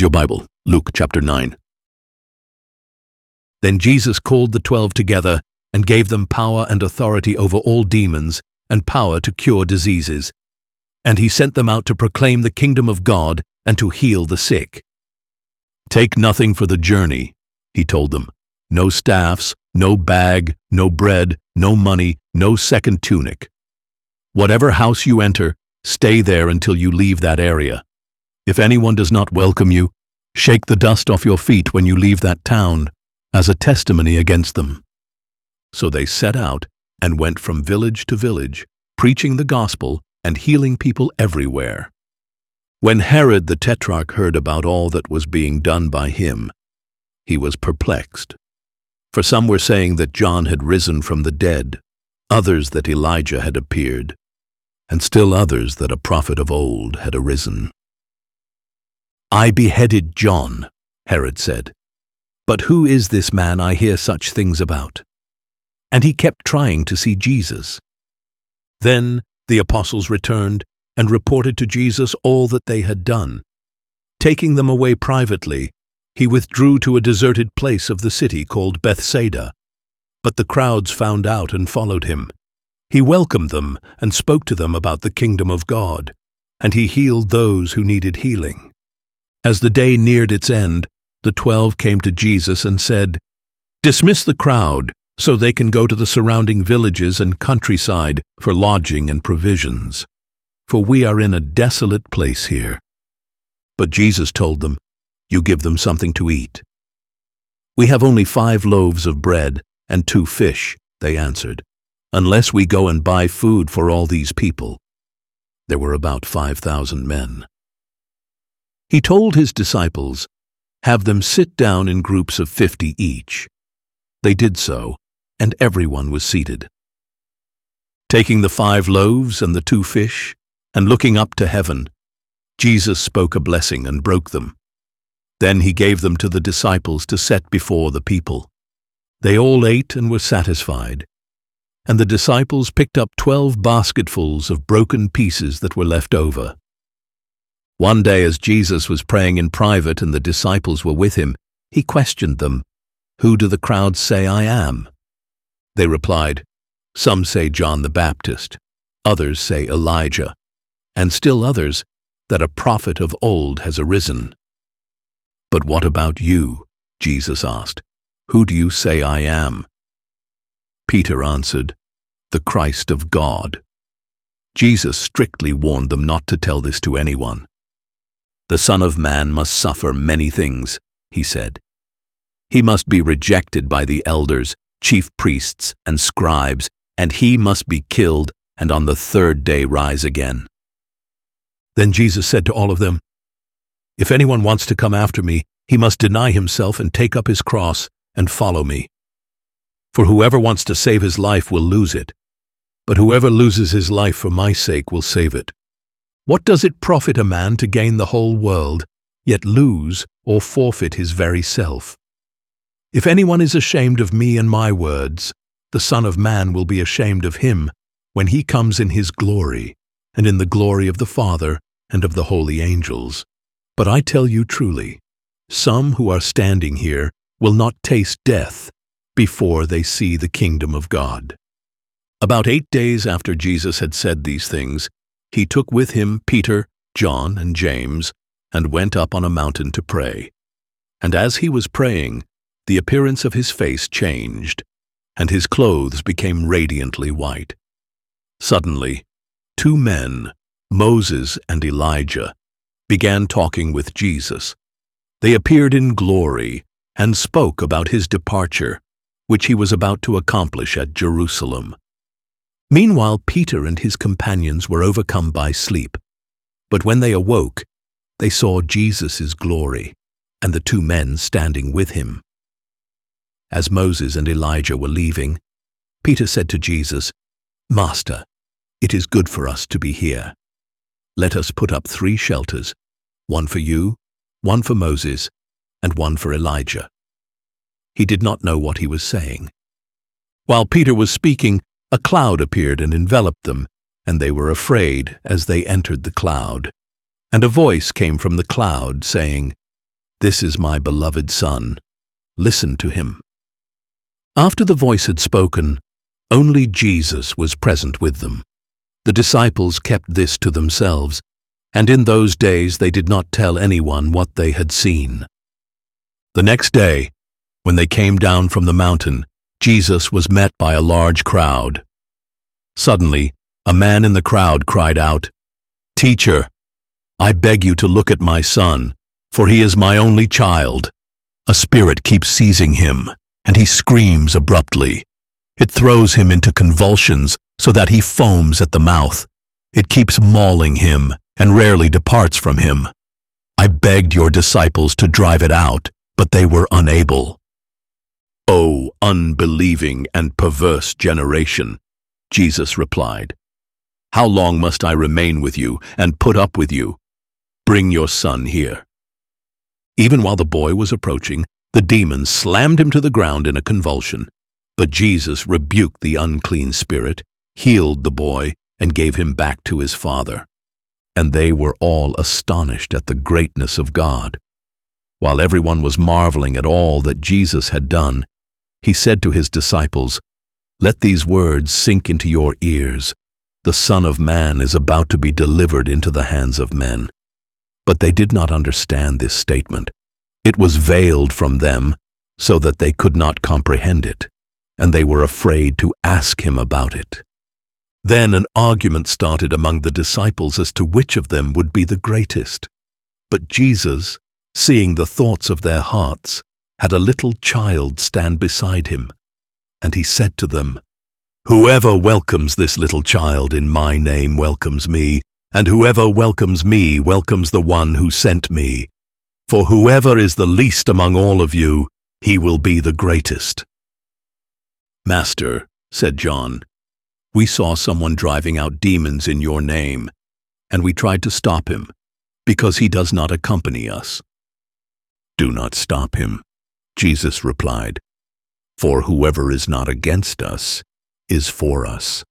Audio Bible, Luke chapter 9. Then Jesus called the 12 together and gave them power and authority over all demons and power to cure diseases. And he sent them out to proclaim the kingdom of God and to heal the sick. Take nothing for the journey, he told them. No staffs, no bag, no bread, no money, no second tunic. Whatever house you enter, stay there until you leave that area. If anyone does not welcome you, shake the dust off your feet when you leave that town, as a testimony against them. So they set out and went from village to village, preaching the gospel and healing people everywhere. When Herod the Tetrarch heard about all that was being done by him, he was perplexed. For some were saying that John had risen from the dead, others that Elijah had appeared, and still others that a prophet of old had arisen. I beheaded John, Herod said. But who is this man I hear such things about? And he kept trying to see Jesus. Then the apostles returned and reported to Jesus all that they had done. Taking them away privately, he withdrew to a deserted place of the city called Bethsaida. But the crowds found out and followed him. He welcomed them and spoke to them about the kingdom of God, and he healed those who needed healing. As the day neared its end, the 12 came to Jesus and said, "Dismiss the crowd, so they can go to the surrounding villages and countryside for lodging and provisions, for we are in a desolate place here." But Jesus told them, "You give them something to eat." "We have only 5 loaves of bread and 2 fish," they answered, "unless we go and buy food for all these people." There were about 5,000 men. He told his disciples, "Have them sit down in groups of 50 each." They did so, and everyone was seated. Taking the 5 loaves and the 2 fish, and looking up to heaven, Jesus spoke a blessing and broke them. Then he gave them to the disciples to set before the people. They all ate and were satisfied. And the disciples picked up 12 basketfuls of broken pieces that were left over. One day as Jesus was praying in private and the disciples were with him, he questioned them, "Who do the crowds say I am?" They replied, "Some say John the Baptist, others say Elijah, and still others that a prophet of old has arisen." "But what about you?" Jesus asked. "Who do you say I am?" Peter answered, "The Christ of God." Jesus strictly warned them not to tell this to anyone. "The Son of Man must suffer many things," he said. "He must be rejected by the elders, chief priests, and scribes, and he must be killed and on the 3rd day rise again." Then Jesus said to all of them, "If anyone wants to come after me, he must deny himself and take up his cross and follow me. For whoever wants to save his life will lose it, but whoever loses his life for my sake will save it. What does it profit a man to gain the whole world, yet lose or forfeit his very self? If anyone is ashamed of me and my words, the Son of Man will be ashamed of him when he comes in his glory, and in the glory of the Father and of the holy angels. But I tell you truly, some who are standing here will not taste death before they see the kingdom of God." About 8 days after Jesus had said these things, he took with him Peter, John, and James, and went up on a mountain to pray. And as he was praying, the appearance of his face changed, and his clothes became radiantly white. Suddenly, 2 men, Moses and Elijah, began talking with Jesus. They appeared in glory and spoke about his departure, which he was about to accomplish at Jerusalem. Meanwhile, Peter and his companions were overcome by sleep. But when they awoke, they saw Jesus' glory and the 2 men standing with him. As Moses and Elijah were leaving, Peter said to Jesus, "Master, it is good for us to be here. Let us put up 3 shelters, one for you, one for Moses, and one for Elijah." He did not know what he was saying. While Peter was speaking, a cloud appeared and enveloped them, and they were afraid as they entered the cloud. And a voice came from the cloud, saying, "This is my beloved Son. Listen to him." After the voice had spoken, only Jesus was present with them. The disciples kept this to themselves, and in those days they did not tell anyone what they had seen. The next day, when they came down from the mountain, Jesus was met by a large crowd. Suddenly, a man in the crowd cried out, "Teacher, I beg you to look at my son, for he is my only child. A spirit keeps seizing him, and he screams abruptly. It throws him into convulsions so that he foams at the mouth. It keeps mauling him and rarely departs from him. I begged your disciples to drive it out, but they were unable." "O unbelieving and perverse generation," Jesus replied, "how long must I remain with you and put up with you? Bring your son here." Even while the boy was approaching, the demon slammed him to the ground in a convulsion. But Jesus rebuked the unclean spirit, healed the boy, and gave him back to his father. And they were all astonished at the greatness of God. While everyone was marveling at all that Jesus had done, he said to his disciples, "Let these words sink into your ears. The Son of Man is about to be delivered into the hands of men." But they did not understand this statement. It was veiled from them so that they could not comprehend it, and they were afraid to ask him about it. Then an argument started among the disciples as to which of them would be the greatest. But Jesus, seeing the thoughts of their hearts, had a little child stand beside him, and he said to them, "Whoever welcomes this little child in my name welcomes me, and whoever welcomes me welcomes the one who sent me. For whoever is the least among all of you, he will be the greatest." "Master," said John, "we saw someone driving out demons in your name, and we tried to stop him, because he does not accompany us." "Do not stop him," Jesus replied, "for whoever is not against us is for us."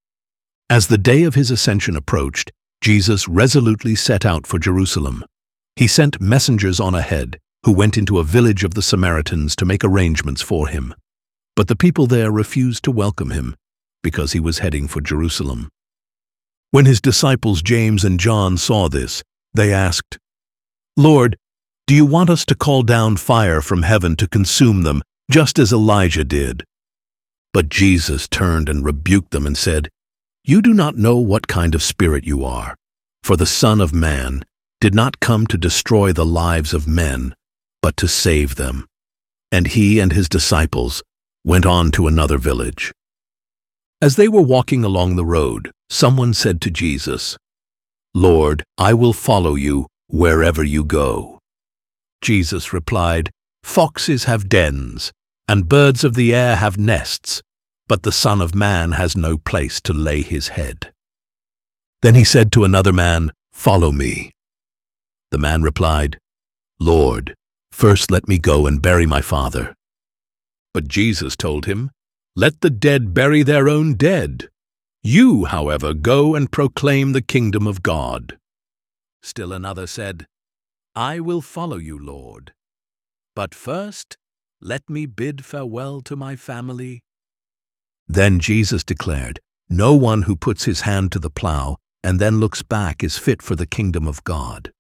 As the day of his ascension approached, Jesus resolutely set out for Jerusalem. He sent messengers on ahead, who went into a village of the Samaritans to make arrangements for him. But the people there refused to welcome him, because he was heading for Jerusalem. When his disciples James and John saw this, they asked, "Lord, do you want us to call down fire from heaven to consume them, just as Elijah did?" But Jesus turned and rebuked them and said, "You do not know what kind of spirit you are, for the Son of Man did not come to destroy the lives of men, but to save them." And he and his disciples went on to another village. As they were walking along the road, someone said to Jesus, "Lord, I will follow you wherever you go." Jesus replied, "Foxes have dens, and birds of the air have nests, but the Son of Man has no place to lay his head." Then he said to another man, "Follow me." The man replied, "Lord, first let me go and bury my father." But Jesus told him, "Let the dead bury their own dead. You, however, go and proclaim the kingdom of God." Still another said, "I will follow you, Lord. But first, let me bid farewell to my family." Then Jesus declared, "No one who puts his hand to the plow and then looks back is fit for the kingdom of God."